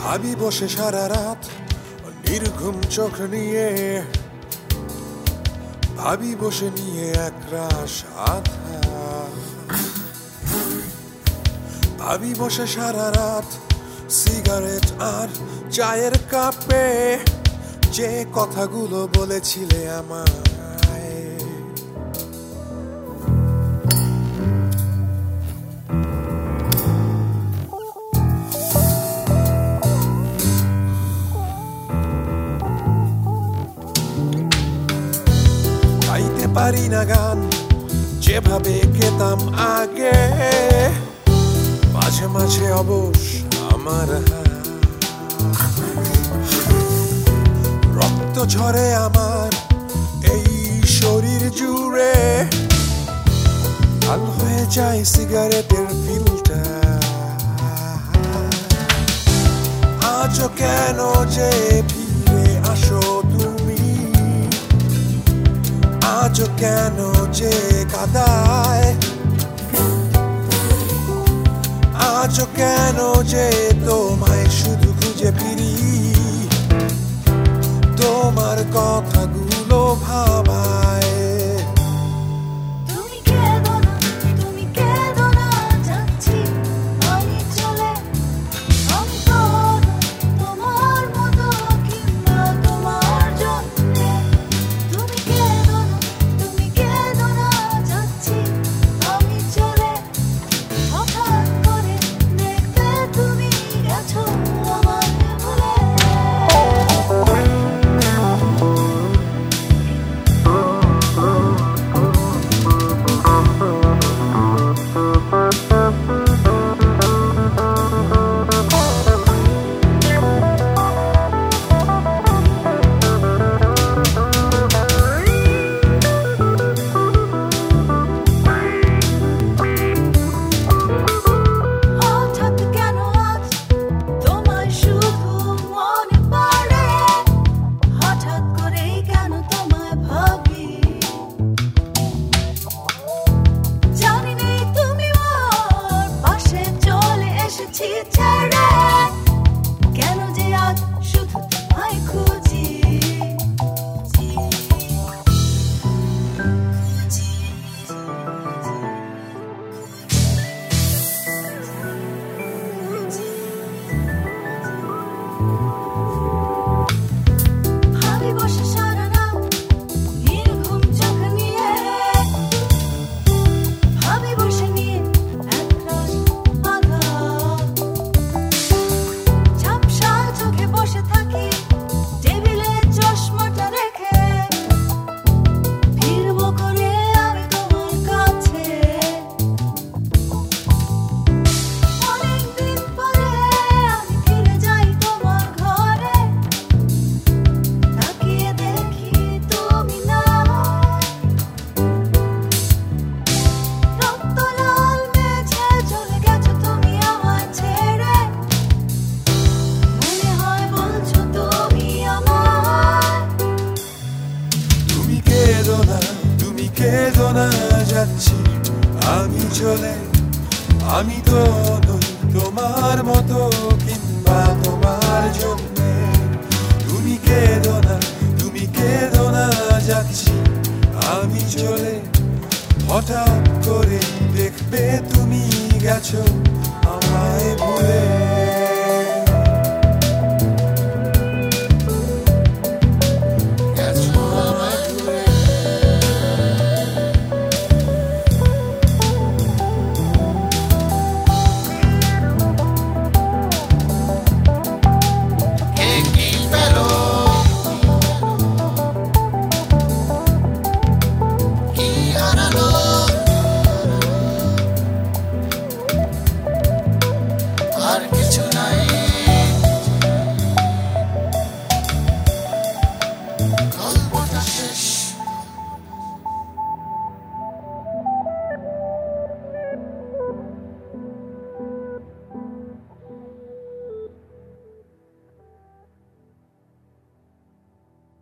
ভাবি বসে সারা রাত নির্ঘুম চোখ নিয়ে, ভাবি বসে নিয়ে একরাশ আধা। ভাবি বসে সারা রাত সিগারেট আর চায়ের কাপে, যে কথাগুলো বলেছিলে আমায়। গাইতে পারি না গান যেভাবে গেতাম আগে, মাঝে মাঝে অবশ আমার রক্ত ঝরে আমার এই শরীর জুড়ে, লাল হয়ে যায় সিগারেটের ফিল্টার। আজও কেন যে ফিরে আসো তুমি, আজও কেন যে কাদায়, আজও কেন যে তোমায় শুধু খুঁজে ফিরি, তোমার কথাগুলো ভাবায়। তুমি কেঁদো না, তুমি কেঁদো না, যাচ্ছি আমি চলে। আমি তো তোমার মতো কিংবা তোমার জন্যে। তুমি কেঁদো না, তুমি কেঁদো না, যাচ্ছি আমি চলে। হঠাৎ করে দেখবে তুমি গেছো আমায় ভুলে। হঠাৎ কেন আজ তোমায় শুধু মনে পড়ে, হঠাৎ করেই কেন তোমায় ভাবি। জানি নেই তুমি ওর পাশে চলে এসেছি ছেড়ে, কেন যে আজ শুধু তোমায় খুঁজি। ভাবি বসে সারা রাত নির্ঘুম চোখ নিয়ে, ভাবি বসে নিয়ে একরাশ আধা। ঝাপসা চোখে বসে থাকি টেবিলে চশমাটা রেখে, ফিরবো করে আমি তোমার কাছে। অনেকদিন পরে আমি ফিরে যাই তোমার ঘরে, তাকিয়ে দেখি তুমি নাই। রক্ত লাল মেঝে চলে গেছো তুমি আমায় ছেড়ে, মনে হয় বলছো তুমি আমায়। তুমি কেঁদো না, তুমি কেঁদো না, যাচ্ছি আমি চলে। আমি তো নই তোমার মতো কিংবা তোমার জন্যে। তুমি কেঁদো না, তুমি কেঁদো না, যাচ্ছি আমি চলে। হঠাৎ করে দেখবে তুমি গেছো আমায় ভুলে।